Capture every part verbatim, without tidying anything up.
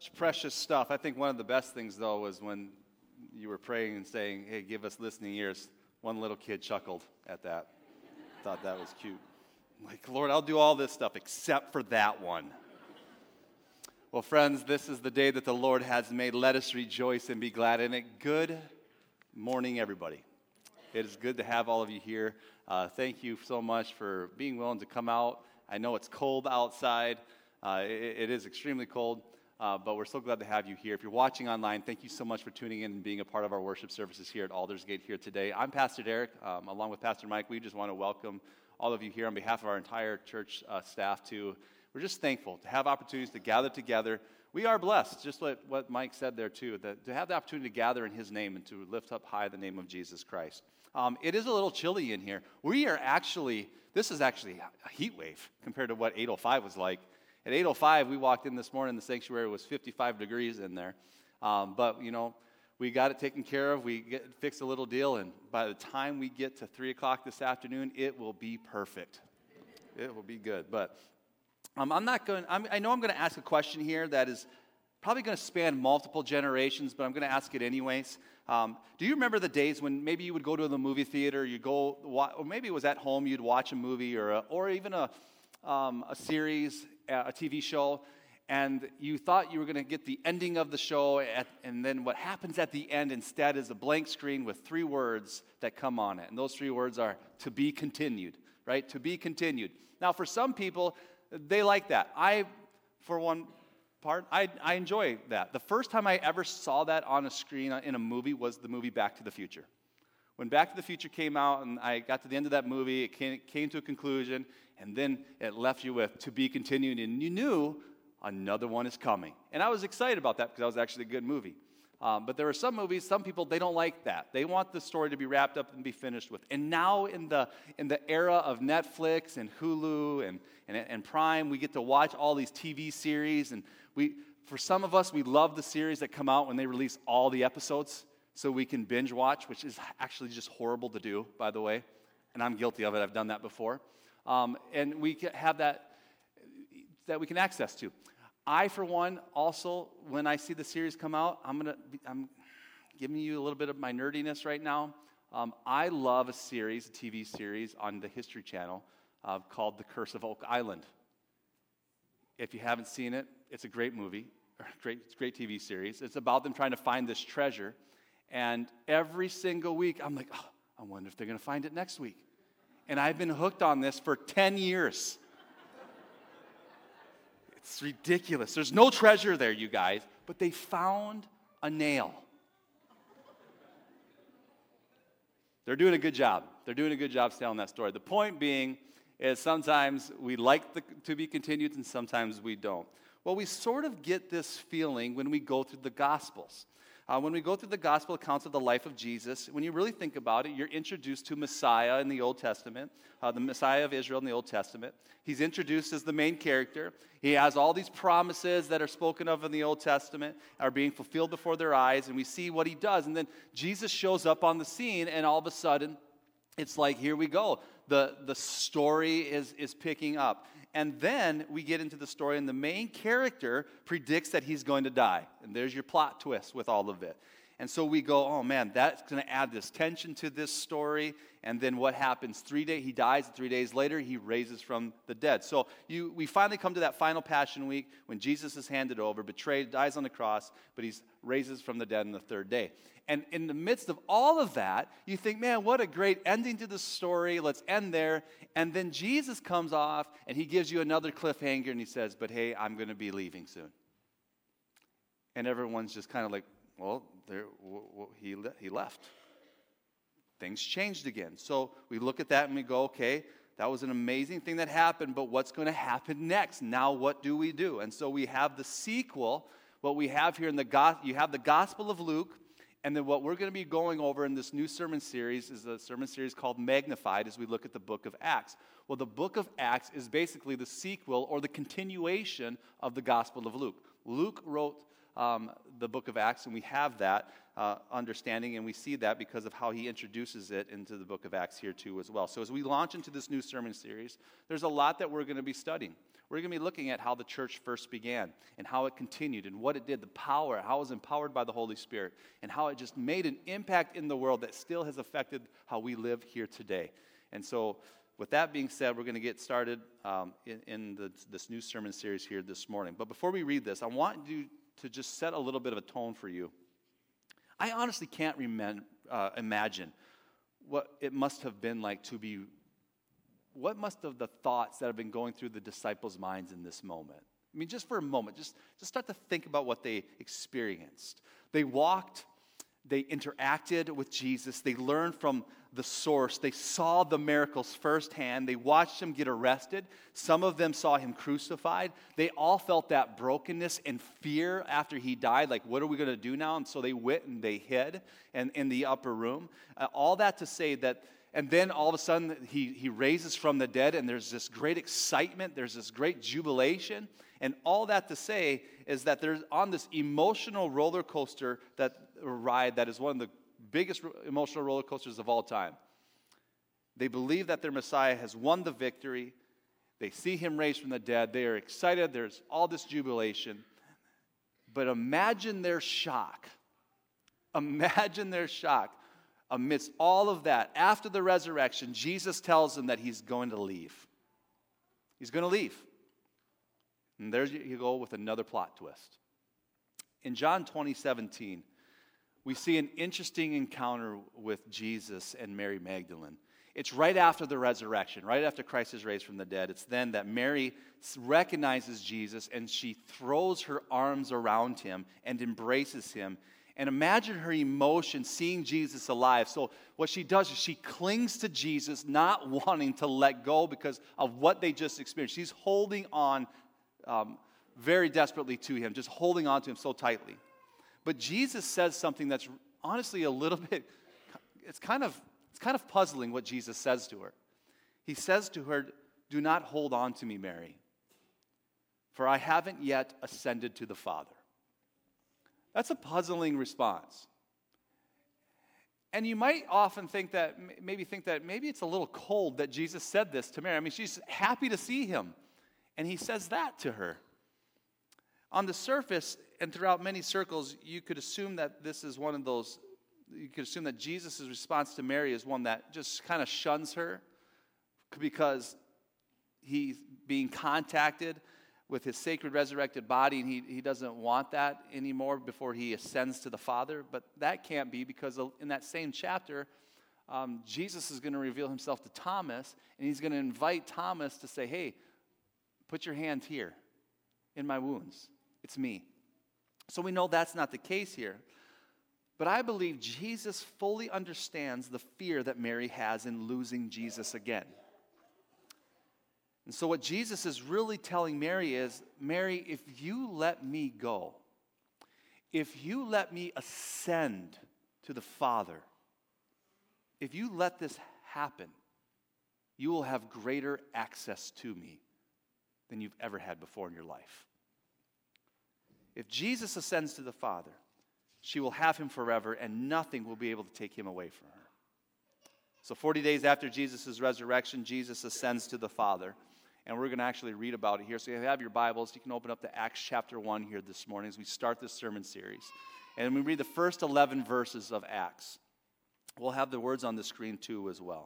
precious stuff. I think one of the best things, though, was when you were praying and saying, hey, give us listening ears. One little kid chuckled at that. Thought that was cute. I'm like, Lord, I'll do all this stuff except for that one. Well, friends, this is the day that the Lord has made. Let us rejoice and be glad in it. Good morning, everybody. It is good to have all of you here. Uh, thank you so much for being willing to come out. I know it's cold outside. Uh, it, it is extremely cold. Uh, but we're so glad to have you here. If you're watching online, thank you so much for tuning in and being a part of our worship services here at Aldersgate here today. I'm Pastor Derek. Um, along with Pastor Mike, we just want to welcome all of you here on behalf of our entire church uh, staff too. We're just thankful to have opportunities to gather together. We are blessed, just what, what Mike said there too, that to have the opportunity to gather in his name and to lift up high the name of Jesus Christ. Um, it is a little chilly in here. We are actually, this is actually a heat wave compared to what eight oh five was like. At eight oh five, we walked in this morning, the sanctuary was fifty-five degrees in there. Um, but, you know, we got it taken care of. We get, fixed a little deal, and by the time we get to three o'clock this afternoon, it will be perfect. It will be good. But um, I'm not going, I'm, I know I'm going to ask a question here that is probably going to span multiple generations, but I'm going to ask it anyways. Um, do you remember the days when maybe you would go to the movie theater, you go, or maybe it was at home, you'd watch a movie or, a, or even a, um, a series, a T V show, and you thought you were going to get the ending of the show, at, and then what happens at the end instead is a blank screen with three words that come on it, and those three words are to be continued, right? To be continued. Now, for some people, they like that. I, for one part, I, I enjoy that. The first time I ever saw that on a screen in a movie was the movie Back to the Future. When Back to the Future came out and I got to the end of that movie, it came, came to a conclusion, and then it left you with to be continued, and you knew another one is coming. And I was excited about that because that was actually a good movie. Um, but there are some movies, some people, they don't like that. They want the story to be wrapped up and be finished with. And now in the in the era of Netflix and Hulu and, and, and Prime, we get to watch all these T V series. And we, for some of us, we love the series that come out when they release all the episodes so we can binge watch, which is actually just horrible to do, by the way. And I'm guilty of it. I've done that before. Um, and we have that that we can access to. I, for one, also, when I see the series come out, I'm gonna I'm giving you a little bit of my nerdiness right now. Um, I love a series, a T V series on the History Channel uh, called The Curse of Oak Island. If you haven't seen it, it's a great movie, or great great T V series. It's about them trying to find this treasure, and every single week, I'm like, oh, I wonder if they're gonna find it next week. And I've been hooked on this for ten years. It's ridiculous. There's no treasure there, you guys, but they found a nail. They're doing a good job. They're doing a good job telling that story. The point being is sometimes we like the, to be continued and sometimes we don't. Well, we sort of get this feeling when we go through the Gospels. Uh, when we go through the gospel accounts of the life of Jesus, when you really think about it, you're introduced to Messiah in the Old Testament, uh, the Messiah of Israel in the Old Testament. He's introduced as the main character. He has all these promises that are spoken of in the Old Testament are being fulfilled before their eyes, and we see what he does. And then Jesus shows up on the scene, and all of a sudden, it's like, here we go. The, the story is, is picking up. And then we get into the story, and the main character predicts that he's going to die. And there's your plot twist with all of it. And so we go, oh man, that's going to add this tension to this story. And then what happens? Three days, he dies, and three days later, he raises from the dead. So you, we finally come to that final Passion Week when Jesus is handed over, betrayed, dies on the cross, but he raises from the dead on the third day. And in the midst of all of that, you think, man, what a great ending to the story. Let's end there. And then Jesus comes off, and he gives you another cliffhanger, and he says, but hey, I'm going to be leaving soon. And everyone's just kind of like, well, there, w- w- he, le- he left. Things changed again. So we look at that, and we go, okay, that was an amazing thing that happened, but what's going to happen next? Now what do we do? And so we have the sequel. What we have here in the go- you have the Gospel of Luke. And then what we're going to be going over in this new sermon series is a sermon series called Magnified as we look at the book of Acts. Well, the book of Acts is basically the sequel or the continuation of the Gospel of Luke. Luke wrote um, the book of Acts, and we have that uh, understanding, and we see that because of how he introduces it into the book of Acts here too as well. So as we launch into this new sermon series, there's a lot that we're going to be studying. we're going to be looking at how the church first began and how it continued and what it did, the power, how it was empowered by the Holy Spirit, and how it just made an impact in the world that still has affected how we live here today. And so with that being said, we're going to get started um, in, in the, this new sermon series here this morning. But before we read this, I want you to just set a little bit of a tone for you. I honestly can't remem- uh, imagine what it must have been like to be, what must have the thoughts that have been going through the disciples' minds in this moment. I mean, just for a moment, just, just start to think about what they experienced. They walked, they interacted with Jesus, they learned from the source, they saw the miracles firsthand, they watched him get arrested, some of them saw him crucified, they all felt that brokenness and fear after he died, like what are we going to do now? And so they went and they hid and in the upper room. Uh, all that to say that, and then all of a sudden he, he raises from the dead and there's this great excitement, there's this great jubilation, and all that to say is that there's on this emotional roller coaster that ride that is one of the biggest emotional roller coasters of all time. They believe that their Messiah has won the victory. They see him raised from the dead. They are excited. There's all this jubilation. But imagine their shock. Imagine their shock. Amidst all of that, after the resurrection, Jesus tells them that he's going to leave. He's going to leave. And there you go with another plot twist. In John twenty seventeen, we see an interesting encounter with Jesus and Mary Magdalene. It's right after the resurrection, right after Christ is raised from the dead. It's then that Mary recognizes Jesus and she throws her arms around him and embraces him. And imagine her emotion seeing Jesus alive. So what she does is she clings to Jesus, not wanting to let go because of what they just experienced. She's holding on um, very desperately to him, just holding on to him so tightly. But Jesus says something that's honestly a little bit, it's kind of, it's kind of puzzling what Jesus says to her. He says to her, "Do not hold on to me, Mary, for I haven't yet ascended to the Father." That's a puzzling response. And you might often think that, maybe think that maybe it's a little cold that Jesus said this to Mary. I mean, she's happy to see him, and he says that to her. On the surface, and throughout many circles, you could assume that this is one of those, you could assume that Jesus' response to Mary is one that just kind of shuns her because he's being contacted with his sacred resurrected body, and he, he doesn't want that anymore before he ascends to the Father. But that can't be because in that same chapter, um, Jesus is going to reveal himself to Thomas, and he's going to invite Thomas to say, "Hey, put your hand here in my wounds. It's me." So we know that's not the case here. But I believe Jesus fully understands the fear that Mary has in losing Jesus again. And so what Jesus is really telling Mary is, Mary, if you let me go, if you let me ascend to the Father, if you let this happen, you will have greater access to me than you've ever had before in your life. If Jesus ascends to the Father, she will have him forever, and nothing will be able to take him away from her. So forty days after Jesus' resurrection, Jesus ascends to the Father. And we're going to actually read about it here. So if you have your Bibles, you can open up to Acts chapter one here this morning as we start this sermon series. And we read the first eleven verses of Acts. We'll have the words on the screen too as well.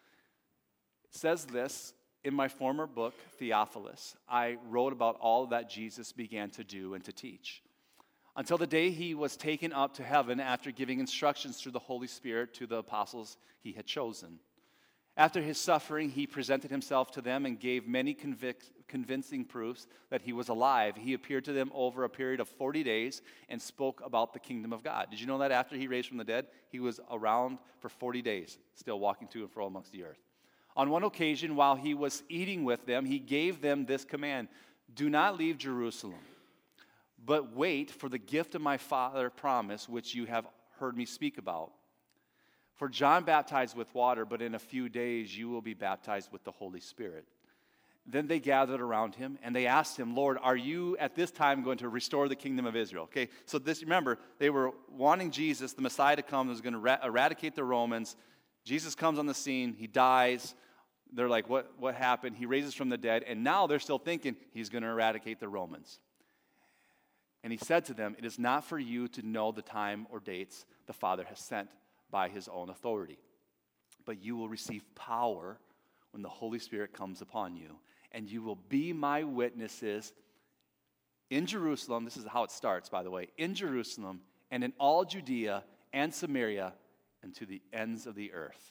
It says this, "In my former book, Theophilus, I wrote about all that Jesus began to do and to teach, until the day he was taken up to heaven after giving instructions through the Holy Spirit to the apostles he had chosen. After his suffering, he presented himself to them and gave many convic- convincing proofs that he was alive. He appeared to them over a period of forty days and spoke about the kingdom of God." Did you know that after he raised from the dead, he was around for forty days, still walking to and fro amongst the earth? On one occasion, while he was eating with them, he gave them this command: "Do not leave Jerusalem, but wait for the gift of my Father promise, which you have heard me speak about. For John baptized with water, but in a few days you will be baptized with the Holy Spirit." Then they gathered around him, and they asked him, "Lord, are you at this time going to restore the kingdom of Israel?" Okay, so this, remember, they were wanting Jesus, the Messiah, to come, who was going to ra- eradicate the Romans. Jesus comes on the scene, he dies. they're like, what, what happened? He raises from the dead, and now they're still thinking he's going to eradicate the Romans. And he said to them, it is not for you to know the time or dates the Father has sent by his own authority, but you will receive power when the Holy Spirit comes upon you, and you will be my witnesses in Jerusalem. This is how it starts, by the way. In Jerusalem and in all Judea and Samaria and to the ends of the earth.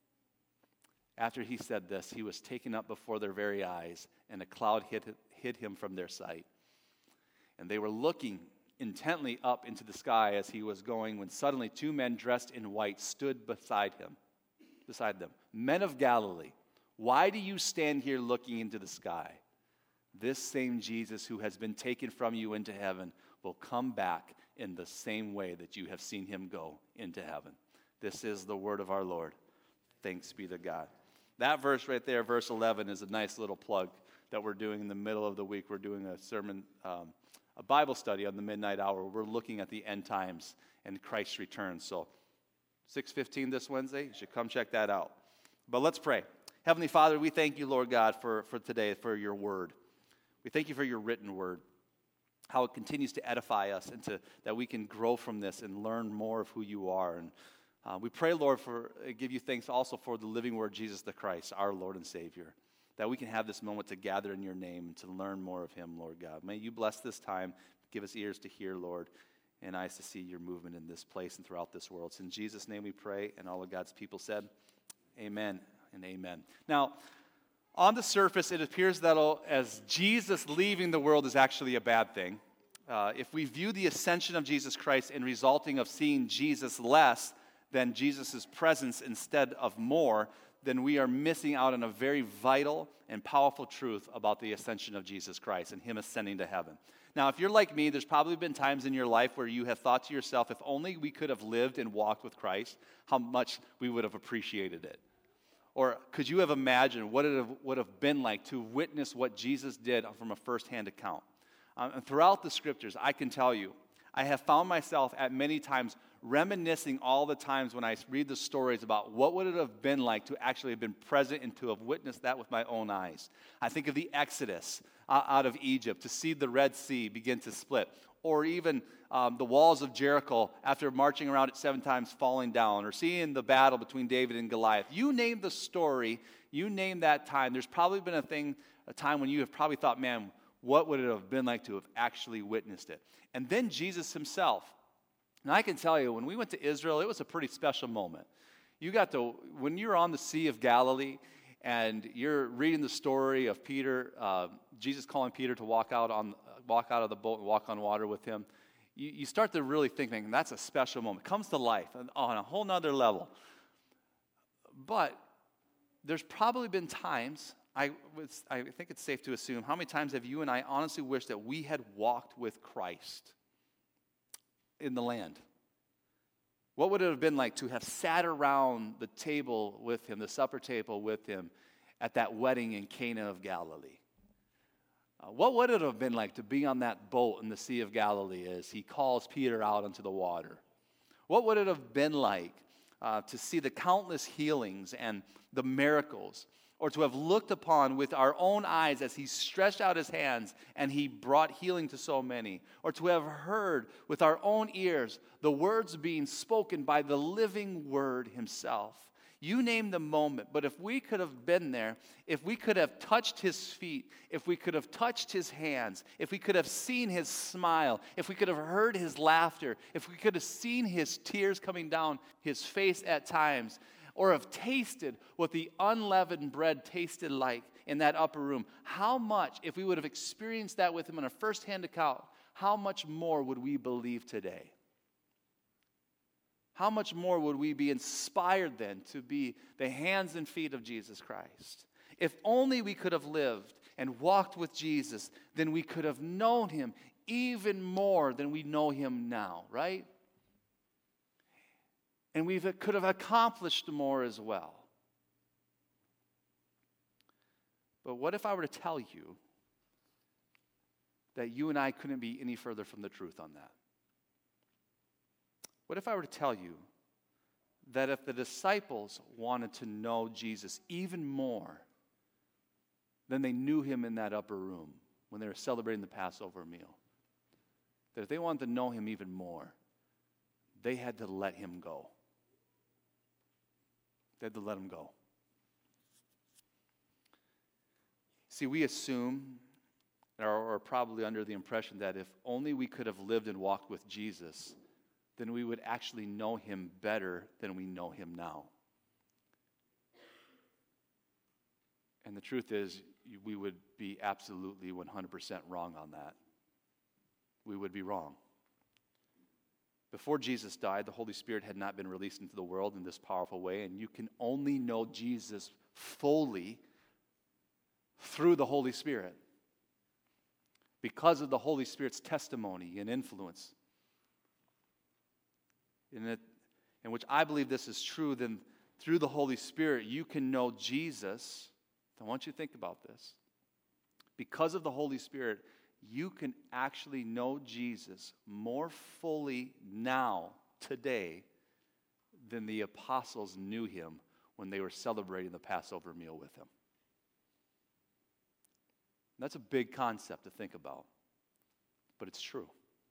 After he said this, he was taken up before their very eyes, and a cloud hid, hid him from their sight. And they were looking intently up into the sky as he was going, when suddenly two men dressed in white stood beside him, beside them. Men of Galilee, why do you stand here looking into the sky? This same Jesus who has been taken from you into heaven will come back in the same way that you have seen him go into heaven. This is the word of our Lord. Thanks be to God. That verse right there, verse eleven, is a nice little plug that we're doing in the middle of the week. We're doing a sermon, um, a Bible study on the midnight hour. We're looking at the end times and Christ's return. So six fifteen this Wednesday, you should come check that out. But let's pray. Heavenly Father, we thank you, Lord God, for, for today, for your word. We thank you for your written word, how it continues to edify us and to, that we can grow from this and learn more of who you are. And uh, we pray, Lord, for uh, give you thanks also for the living word, Jesus the Christ, our Lord and Savior, that we can have this moment to gather in your name and to learn more of him, Lord God. May you bless this time, give us ears to hear, Lord, and eyes to see your movement in this place and throughout this world. It's in Jesus' name we pray, and all of God's people said, amen and amen. Now, on the surface, it appears that as Jesus leaving the world is actually a bad thing. Uh, if we view the ascension of Jesus Christ in resulting of seeing Jesus less than Jesus' presence instead of more, then we are missing out on a very vital and powerful truth about the ascension of Jesus Christ and him ascending to heaven. Now, if you're like me, there's probably been times in your life where you have thought to yourself, if only we could have lived and walked with Christ, how much we would have appreciated it. Or could you have imagined what it would have been like to witness what Jesus did from a firsthand account? Um, and throughout the scriptures, I can tell you, I have found myself at many times reminiscing all the times when I read the stories about what would it have been like to actually have been present and to have witnessed that with my own eyes. I think of the Exodus uh, out of Egypt, to see the Red Sea begin to split, or even um, the walls of Jericho after marching around it seven times falling down, or seeing the battle between David and Goliath. You name the story, you name that time. There's probably been a thing, a time when you have probably thought, man, what would it have been like to have actually witnessed it? And then Jesus himself. And I can tell you, when we went to Israel, it was a pretty special moment. You got to, when you're on the Sea of Galilee and you're reading the story of Peter, uh, Jesus calling Peter to walk out on, walk out of the boat and walk on water with him, you, you start to really think, man, that's a special moment. It comes to life on a whole nother level. But there's probably been times, I, was, I think it's safe to assume, how many times have you and I honestly wished that we had walked with Christ in the land? What would it have been like to have sat around the table with him, the supper table with him, at that wedding in Cana of Galilee? Uh, what would it have been like to be on that boat in the Sea of Galilee as he calls Peter out onto the water? What would it have been like uh, to see the countless healings and the miracles, or to have looked upon with our own eyes as he stretched out his hands and he brought healing to so many, or to have heard with our own ears the words being spoken by the living Word himself? You name the moment, but if we could have been there, if we could have touched his feet, if we could have touched his hands, if we could have seen his smile, if we could have heard his laughter, if we could have seen his tears coming down his face at times, or have tasted what the unleavened bread tasted like in that upper room, how much, if we would have experienced that with him on a first-hand account, how much more would we believe today? How much more would we be inspired then to be the hands and feet of Jesus Christ? If only we could have lived and walked with Jesus, then we could have known him even more than we know him now, right? And we could have accomplished more as well. But what if I were to tell you that you and I couldn't be any further from the truth on that? What if I were to tell you that if the disciples wanted to know Jesus even more than they knew him in that upper room when they were celebrating the Passover meal. That if they wanted to know him even more, they had to let him go. They had to let him go. See, we assume, or are probably under the impression that if only we could have lived and walked with Jesus, then we would actually know him better than we know him now. And the truth is, we would be absolutely one hundred percent wrong on that. We would be wrong. Before Jesus died, the Holy Spirit had not been released into the world in this powerful way, and you can only know Jesus fully through the Holy Spirit. Because of the Holy Spirit's testimony and influence. In, it, in which I believe this is true, then through the Holy Spirit you can know Jesus. I want you to think about this. Because of the Holy Spirit, you can actually know Jesus more fully now, today, than the apostles knew him when they were celebrating the Passover meal with him. That's a big concept to think about, but it's true.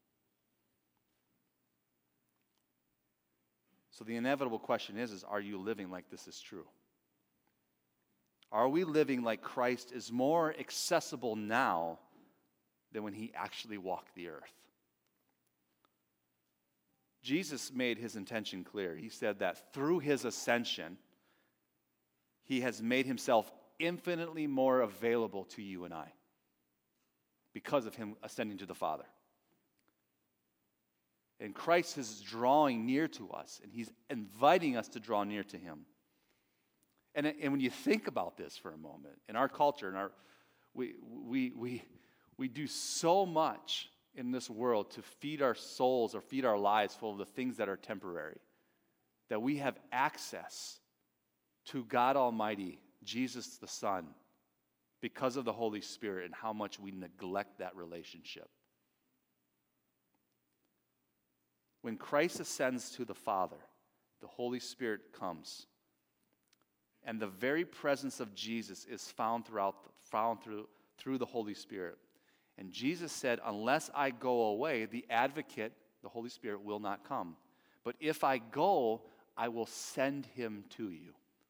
So the inevitable question is, is are you living like this is true? Are we living like Christ is more accessible now than when he actually walked the earth? Jesus made his intention clear. He said that through his ascension, he has made himself infinitely more available to you and I because of him ascending to the Father. And Christ is drawing near to us, and he's inviting us to draw near to him. And, and when you think about this for a moment, in our culture, in our, we, we, we, we do so much in this world to feed our souls or feed our lives full of the things that are temporary, that we have access to God Almighty, Jesus the Son, because of the Holy Spirit, and how much we neglect that relationship. When Christ ascends to the Father, the Holy Spirit comes. And the very presence of Jesus is found throughout, found through, through the Holy Spirit. And Jesus said, unless I go away, the advocate, the Holy Spirit, will not come. But if I go, I will send him to you.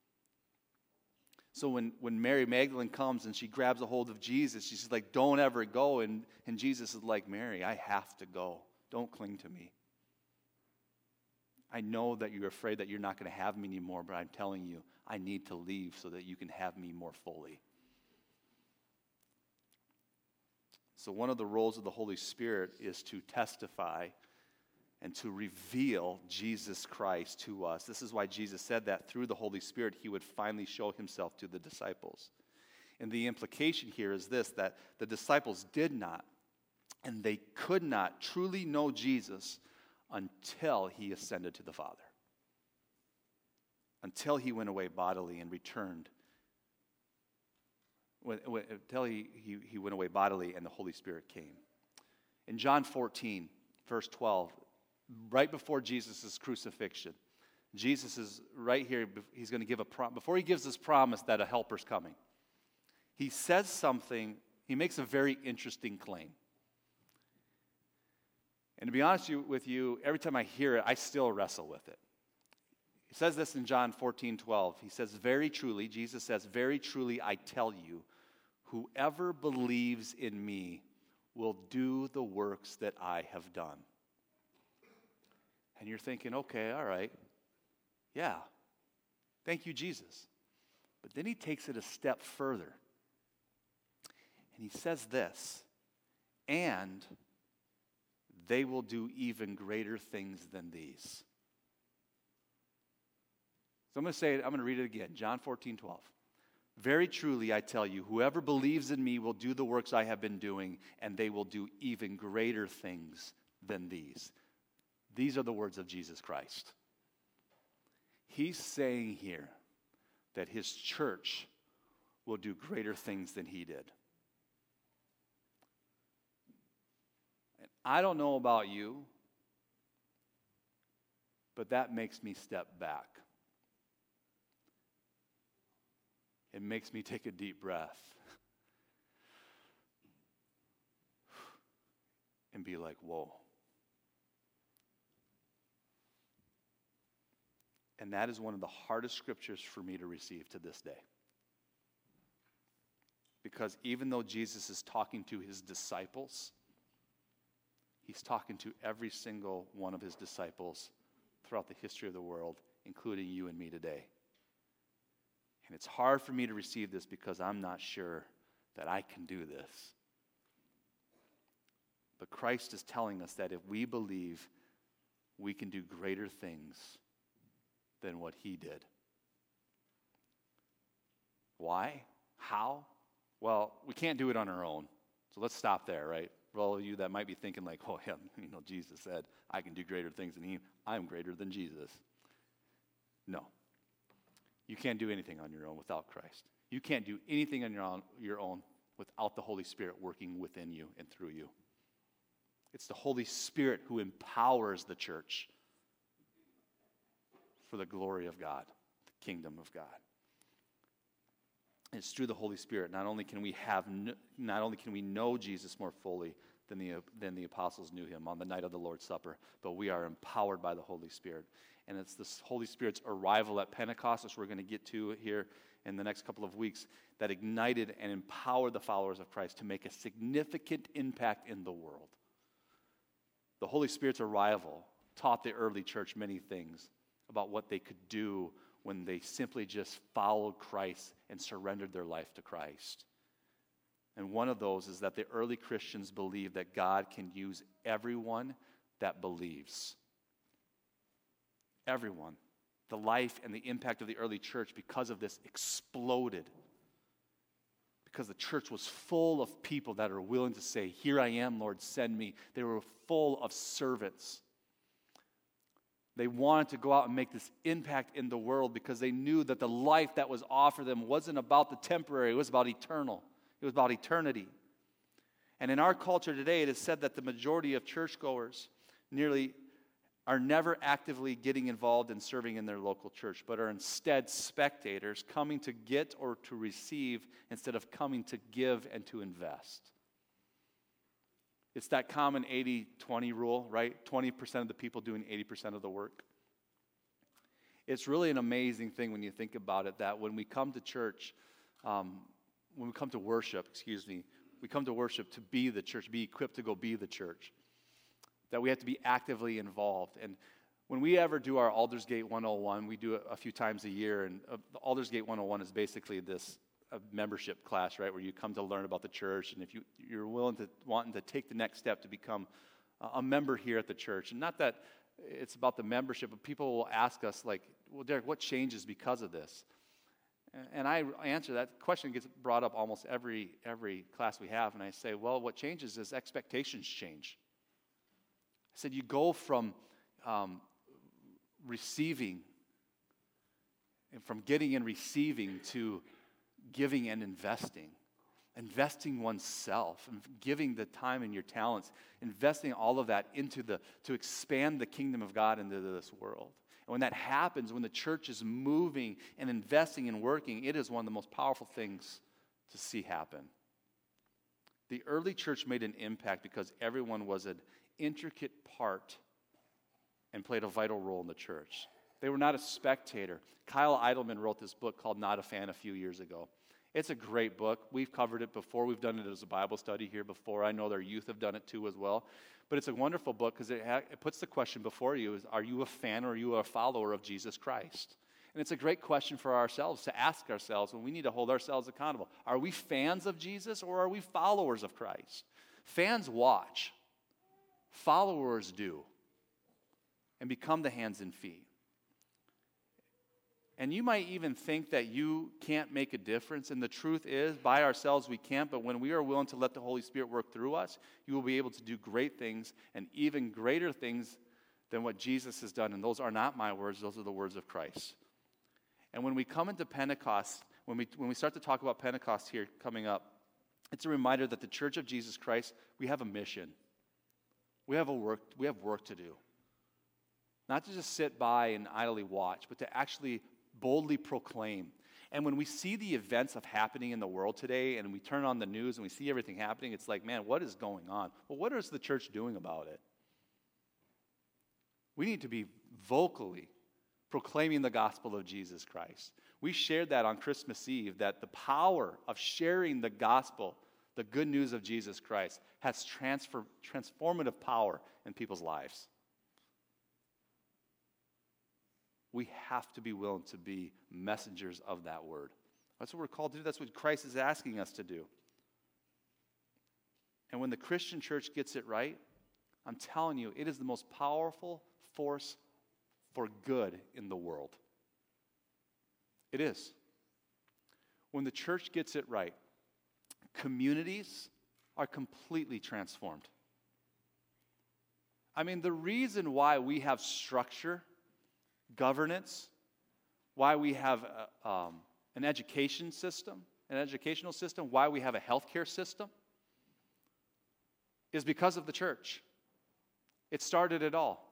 So when, when Mary Magdalene comes and she grabs a hold of Jesus, she's like, don't ever go. And, and Jesus is like, Mary, I have to go. Don't cling to me. I know that you're afraid that you're not going to have me anymore, but I'm telling you, I need to leave so that you can have me more fully. So one of the roles of the Holy Spirit is to testify and to reveal Jesus Christ to us. This is why Jesus said that through the Holy Spirit, he would finally show himself to the disciples. And the implication here is this, that the disciples did not, and they could not truly know Jesus until he ascended to the Father. Until he went away bodily and returned. When, when, until he, he, he went away bodily and the Holy Spirit came. In John fourteen, verse twelve, right before Jesus' crucifixion, Jesus is right here, he's going to give a prom- before he gives this promise that a helper's coming, he says something, he makes a very interesting claim. And to be honest with you, every time I hear it, I still wrestle with it. He says this in John fourteen twelve. He says, very truly, Jesus says, very truly I tell you, whoever believes in me will do the works that I have done. And you're thinking, okay, all right. Yeah. Thank you, Jesus. But then he takes it a step further. And he says this, and they will do even greater things than these. So I'm going to say it, I'm going to read it again. John fourteen twelve. Very truly, I tell you, whoever believes in me will do the works I have been doing, and they will do even greater things than these. These are the words of Jesus Christ. He's saying here that his church will do greater things than he did. And I don't know about you, but that makes me step back. It makes me take a deep breath and be like, whoa. And that is one of the hardest scriptures for me to receive to this day. Because even though Jesus is talking to his disciples, he's talking to every single one of his disciples throughout the history of the world, including you and me today. And it's hard for me to receive this because I'm not sure that I can do this. But Christ is telling us that if we believe, we can do greater things than what he did. Why? How? Well, we can't do it on our own. So let's stop there, right? For all of you that might be thinking like, oh yeah, you know, Jesus said, I can do greater things than he. I'm greater than Jesus. No. You can't do anything on your own without Christ. You can't do anything on your own, your own without the Holy Spirit working within you and through you. It's the Holy Spirit who empowers the church for the glory of God, the kingdom of God. It's through the Holy Spirit. Not only can we have, not only can we know Jesus more fully than the than the apostles knew him on the night of the Lord's Supper, but we are empowered by the Holy Spirit. And it's this Holy Spirit's arrival at Pentecost, which we're going to get to here in the next couple of weeks, that ignited and empowered the followers of Christ to make a significant impact in the world. The Holy Spirit's arrival taught the early church many things about what they could do when they simply just followed Christ and surrendered their life to Christ. And one of those is that the early Christians believed that God can use everyone that believes. Everyone. The life and the impact of the early church because of this exploded. Because the church was full of people that are willing to say, here I am, Lord, send me. They were full of servants. They wanted to go out and make this impact in the world because they knew that the life that was offered them wasn't about the temporary, it was about eternal. It was about eternity. And in our culture today, it is said that the majority of churchgoers nearly are never actively getting involved in serving in their local church, but are instead spectators coming to get or to receive instead of coming to give and to invest. It's that common eighty twenty rule, right? twenty percent of the people doing eighty percent of the work. It's really an amazing thing when you think about it, that when we come to church, um, when we come to worship, excuse me, we come to worship to be the church, be equipped to go be the church, that we have to be actively involved. And when we ever do our Aldersgate one oh one, we do it a few times a year, and uh, the Aldersgate one oh one is basically this a membership class, right, where you come to learn about the church, and if you, you're willing to, wanting to take the next step to become a member here at the church. And not that it's about the membership, but people will ask us, like, well, Derek, what changes because of this? And I answer that question gets brought up almost every every class we have, and I say, well, what changes is expectations change. I said, you go from um, receiving, and from getting and receiving to giving and investing. Investing oneself, and giving the time and your talents, investing all of that into the, to expand the kingdom of God into this world. And when that happens, when the church is moving and investing and working, it is one of the most powerful things to see happen. The early church made an impact because everyone was an intricate part and played a vital role in the church. They were not a spectator. Kyle Idleman wrote this book called Not a Fan a few years ago. It's a great book. We've covered it before. We've done it as a Bible study here before. I know their youth have done it too as well. But it's a wonderful book because it, ha- it puts the question before you is, are you a fan or are you a follower of Jesus Christ? And it's a great question for ourselves to ask ourselves when we need to hold ourselves accountable. Are we fans of Jesus or are we followers of Christ? Fans watch. Followers do. And become the hands and feet. And you might even think that you can't make a difference. And the truth is, by ourselves we can't. But when we are willing to let the Holy Spirit work through us, you will be able to do great things and even greater things than what Jesus has done. And those are not my words. Those are the words of Christ. And when we come into Pentecost, when we, when we start to talk about Pentecost here coming up, it's a reminder that the Church of Jesus Christ, we have a mission. We have a work, we have work to do. Not to just sit by and idly watch, but to actually boldly proclaim. And when we see the events of happening in the world today, and we turn on the news and we see everything happening, it's like, man, what is going on? Well, what is the church doing about it? We need to be vocally proclaiming the gospel of Jesus Christ. We shared that on Christmas Eve, that the power of sharing the gospel, the good news of Jesus Christ, has transfer, transformative power in people's lives. We have to be willing to be messengers of that word. That's what we're called to do. That's what Christ is asking us to do. And when the Christian church gets it right, I'm telling you, it is the most powerful force for good in the world. It is. When the church gets it right, communities are completely transformed. I mean, the reason why we have structure, governance, why we have a, um, an education system, an educational system, why we have a healthcare system, is because of the church. It started it all.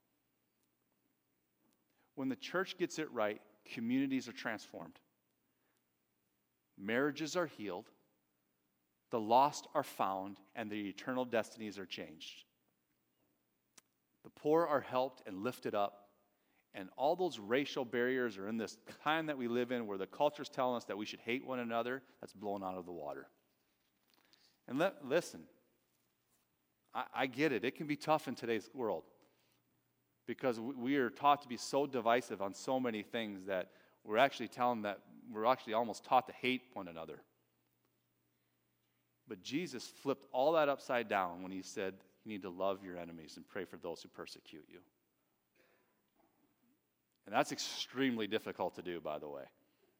When the church gets it right, communities are transformed. Marriages are healed, the lost are found, and their eternal destinies are changed. The poor are helped and lifted up, and all those racial barriers are in this time that we live in where the culture's telling us that we should hate one another, that's blown out of the water. And let, listen, I, I get it. It can be tough in today's world because we, we are taught to be so divisive on so many things that we're actually telling that we're actually almost taught to hate one another. But Jesus flipped all that upside down when he said, you need to love your enemies and pray for those who persecute you. And that's extremely difficult to do, by the way.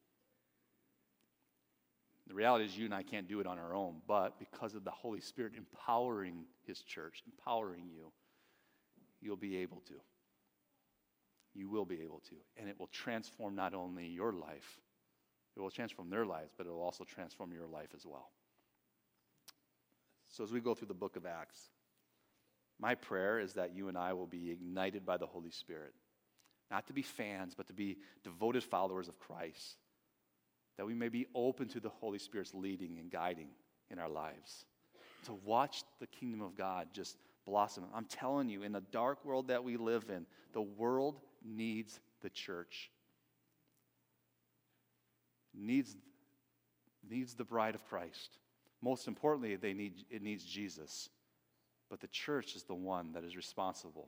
The reality is you and I can't do it on our own, but because of the Holy Spirit empowering his church, empowering you, you'll be able to. You will be able to. And it will transform not only your life, it will transform their lives, but it will also transform your life as well. So as we go through the book of Acts, my prayer is that you and I will be ignited by the Holy Spirit. Not to be fans, but to be devoted followers of Christ. That we may be open to the Holy Spirit's leading and guiding in our lives. To watch the kingdom of God just blossom. I'm telling you, in the dark world that we live in, the world needs the church. Needs, needs the bride of Christ. Most importantly, they need, it needs Jesus. But the church is the one that is responsible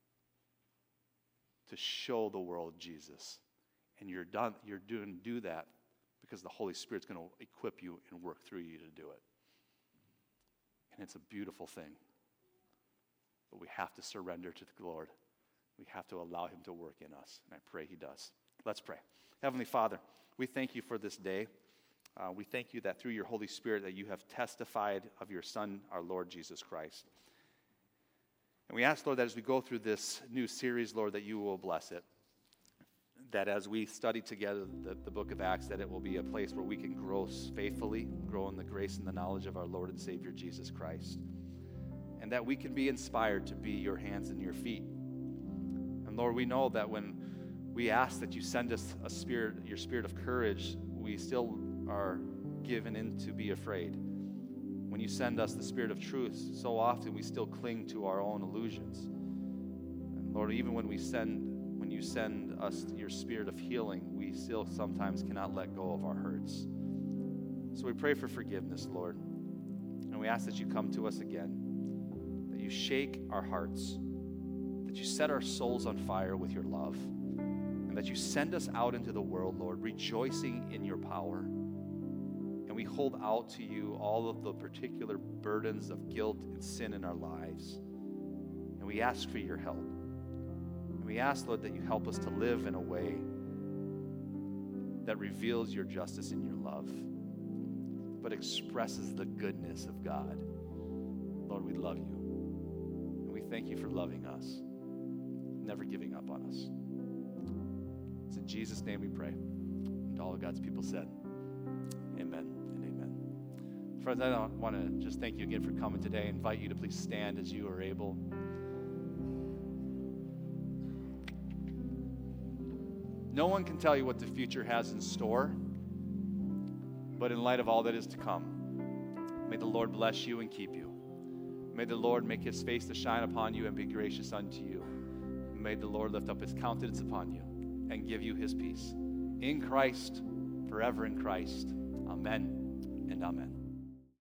to show the world Jesus. And you're done, you're doing do that because the Holy Spirit's going to equip you and work through you to do it. And it's a beautiful thing. But we have to surrender to the Lord. We have to allow him to work in us. And I pray he does. Let's pray. Heavenly Father, we thank you for this day. Uh, we thank you that through your Holy Spirit that you have testified of your Son, our Lord Jesus Christ. And we ask, Lord, that as we go through this new series, Lord, that you will bless it. That as we study together the, the book of Acts, that it will be a place where we can grow faithfully, grow in the grace and the knowledge of our Lord and Savior, Jesus Christ. And that we can be inspired to be your hands and your feet. And Lord, we know that when we ask that you send us a spirit, your spirit of courage, we still are given in to be afraid. When you send us the spirit of truth, so often we still cling to our own illusions. And Lord, even when we send, when you send us your spirit of healing, we still sometimes cannot let go of our hurts. So we pray for forgiveness, Lord. And we ask that you come to us again, that you shake our hearts, that you set our souls on fire with your love, and that you send us out into the world, Lord, rejoicing in your power. And we hold out to you all of the particular burdens of guilt and sin in our lives. And we ask for your help. And we ask, Lord, that you help us to live in a way that reveals your justice and your love, but expresses the goodness of God. Lord, we love you. And we thank you for loving us, never giving up on us. It's in Jesus' name we pray. And all of God's people said, amen and amen. Friends, I want to just thank you again for coming today. I invite you to please stand as you are able. No one can tell you what the future has in store, but in light of all that is to come, may the Lord bless you and keep you. May the Lord make his face to shine upon you and be gracious unto you. May the Lord lift up his countenance upon you and give you his peace. In Christ, forever in Christ. Amen and amen.